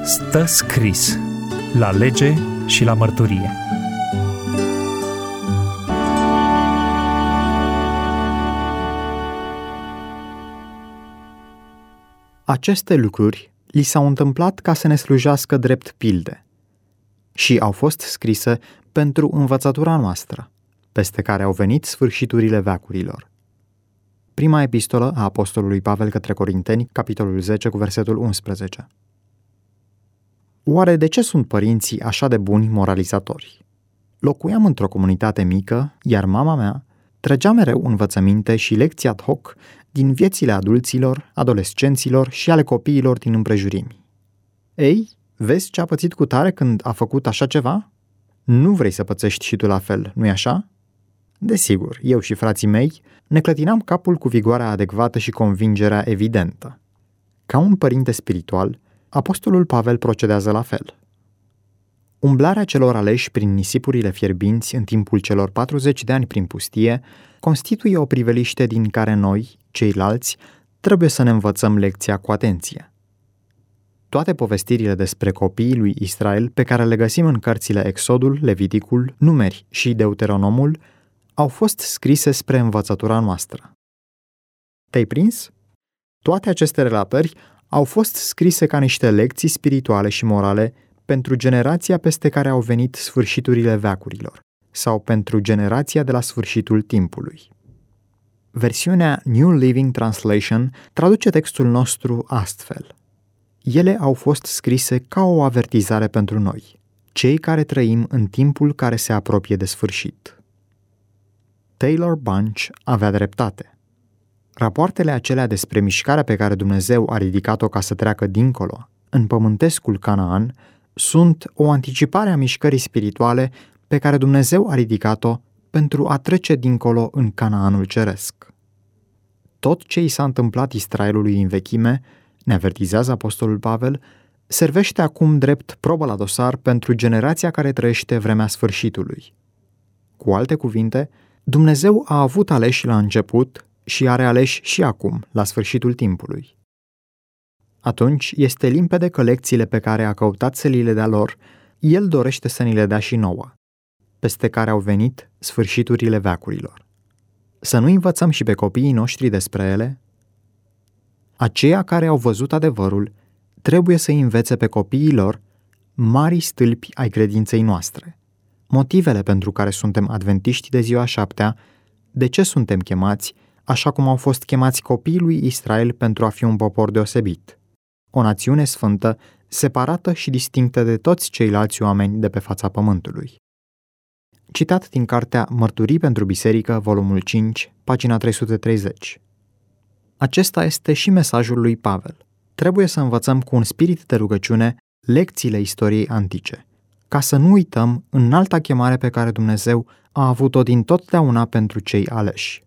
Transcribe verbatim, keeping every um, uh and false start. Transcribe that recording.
Stă scris la lege și la mărturie. Aceste lucruri li s-au întâmplat ca să ne slujească drept pilde și au fost scrise pentru învățătura noastră, peste care au venit sfârșiturile veacurilor. Prima epistolă a apostolului Pavel către Corinteni, capitolul zece, cu versetul unsprezece. Oare de ce sunt părinții așa de buni moralizatori? Locuiam într-o comunitate mică, iar mama mea trăgea mereu învățăminte și lecții ad hoc din viețile adulților, adolescenților și ale copiilor din împrejurimi. Ei, vezi ce a pățit cutare când a făcut așa ceva? Nu vrei să pățești și tu la fel, nu-i așa? Desigur, eu și frații mei ne clătinam capul cu vigoarea adecvată și convingerea evidentă. Ca un părinte spiritual, apostolul Pavel procedează la fel. Umblarea celor aleși prin nisipurile fierbinți în timpul celor patruzeci de ani prin pustie constituie o priveliște din care noi, ceilalți, trebuie să ne învățăm lecția cu atenție. Toate povestirile despre copiii lui Israel pe care le găsim în cărțile Exodul, Leviticul, Numeri și Deuteronomul au fost scrise spre învățătura noastră. Te-ai prins? Toate aceste relatări au fost scrise ca niște lecții spirituale și morale pentru generația peste care au venit sfârșiturile veacurilor sau pentru generația de la sfârșitul timpului. Versiunea New Living Translation traduce textul nostru astfel. Ele au fost scrise ca o avertizare pentru noi, cei care trăim în timpul care se apropie de sfârșit. Taylor Bunch avea dreptate. Rapoartele acelea despre mișcarea pe care Dumnezeu a ridicat-o ca să treacă dincolo, în pământescul Canaan, sunt o anticipare a mișcării spirituale pe care Dumnezeu a ridicat-o pentru a trece dincolo în Canaanul ceresc. Tot ce i s-a întâmplat Israelului în vechime, ne avertizează apostolul Pavel, servește acum drept probă la dosar pentru generația care trăiește vremea sfârșitului. Cu alte cuvinte, Dumnezeu a avut aleși la început și are aleși și acum, la sfârșitul timpului. Atunci este limpede că lecțiile pe care a căutat să li le dea lor, El dorește să ni le dea și nouă, peste care au venit sfârșiturile veacurilor. Să nu învățăm și pe copiii noștri despre ele? Aceia care au văzut adevărul trebuie să învețe pe copiii lor mari stâlpi ai credinței noastre, motivele pentru care suntem adventiști de ziua șaptea, de ce suntem chemați, așa cum au fost chemați copiii lui Israel pentru a fi un popor deosebit, o națiune sfântă, separată și distinctă de toți ceilalți oameni de pe fața pământului. Citat din cartea Mărturii pentru Biserică, volumul cinci, pagina trei sute treizeci. Acesta este și mesajul lui Pavel. Trebuie să învățăm cu un spirit de rugăciune lecțiile istoriei antice, ca să nu uităm înalta chemare pe care Dumnezeu a avut-o din totdeauna pentru cei aleși.